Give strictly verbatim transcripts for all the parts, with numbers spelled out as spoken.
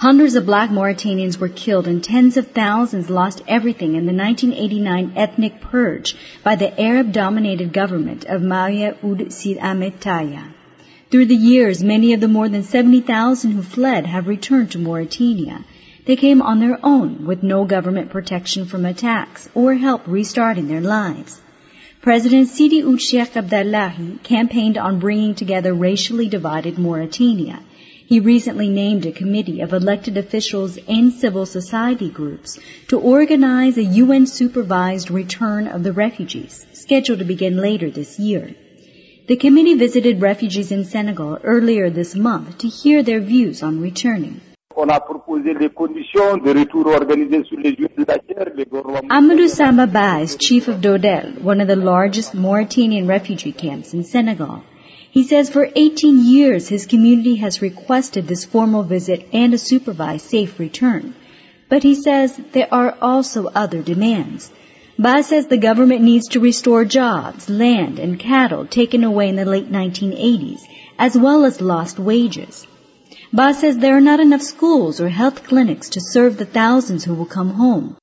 Hundreds of black Mauritanians were killed and tens of thousands lost everything in the nineteen eighty-nine ethnic purge by the Arab-dominated government of Maia Ould Sid Ahmed Taya. Through the years, many of the more than seventy thousand who fled have returned to Mauritania. They came on their own with no government protection from attacks or help restarting their lives. President Sidi Ould Cheikh Abdallahi campaigned on bringing together racially divided Mauritania. He recently named a committee of elected officials and civil society groups to organize a U N-supervised return of the refugees, scheduled to begin later this year. The committee visited refugees in Senegal earlier this month to hear their views on returning. Amadou Samba Ba is chief of Dodel, one of the largest Mauritanian refugee camps in Senegal. He says for eighteen years his community has requested this formal visit and a supervised safe return. But he says there are also other demands. Ba says the government needs to restore jobs, land, and cattle taken away in the late nineteen eighties, as well as lost wages. Ba says there are not enough schools or health clinics to serve the thousands who will come home.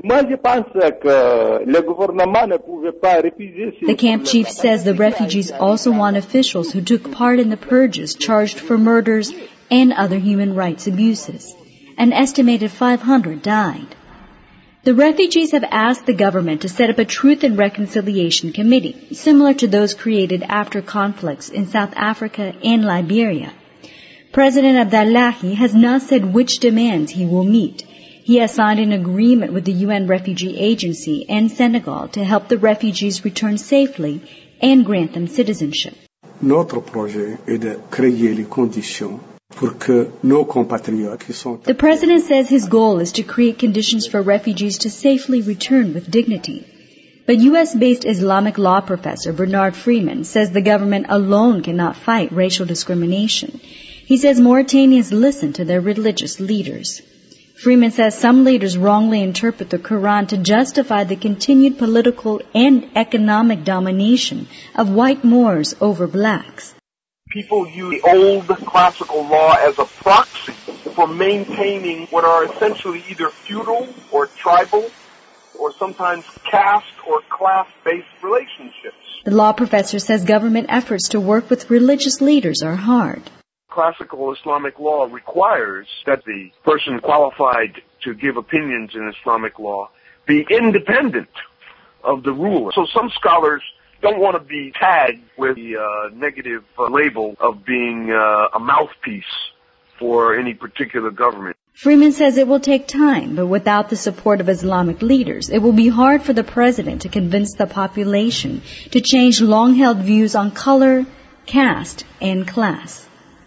The camp chief says the refugees also want officials who took part in the purges charged for murders and other human rights abuses. An estimated five hundred died. The refugees have asked the government to set up a Truth and Reconciliation Committee, similar to those created after conflicts in South Africa and Liberia. President Abdallahi has not said which demands he will meet. He has signed an agreement with the U N Refugee Agency and Senegal to help the refugees return safely and grant them citizenship. Notre projet est de créer les conditions pour que nos compatriotes qui sont... The president says his goal is to create conditions for refugees to safely return with dignity. But U S-based Islamic law professor Bernard Freeman says the government alone cannot fight racial discrimination. He says Mauritanians listen to their religious leaders. Freeman says some leaders wrongly interpret the Quran to justify the continued political and economic domination of white Moors over blacks. People use the old classical law as a proxy for maintaining what are essentially either feudal or tribal or sometimes caste or class-based relationships. The law professor says government efforts to work with religious leaders are hard. Classical Islamic law requires that the person qualified to give opinions in Islamic law be independent of the ruler. So some scholars don't want to be tagged with the uh, negative uh, label of being uh, a mouthpiece for any particular government. Freeman says it will take time, but without the support of Islamic leaders, it will be hard for the president to convince the population to change long-held views on color, caste, and class.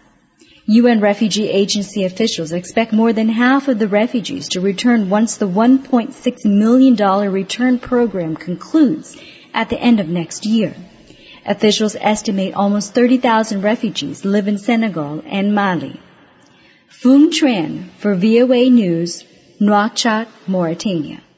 U N Refugee Agency officials expect more than half of the refugees to return once the one point six million dollars return program concludes at the end of next year. Officials estimate almost thirty thousand refugees live in Senegal and Mali. Phoong Tran for V O A News, Nouakchott, Mauritania.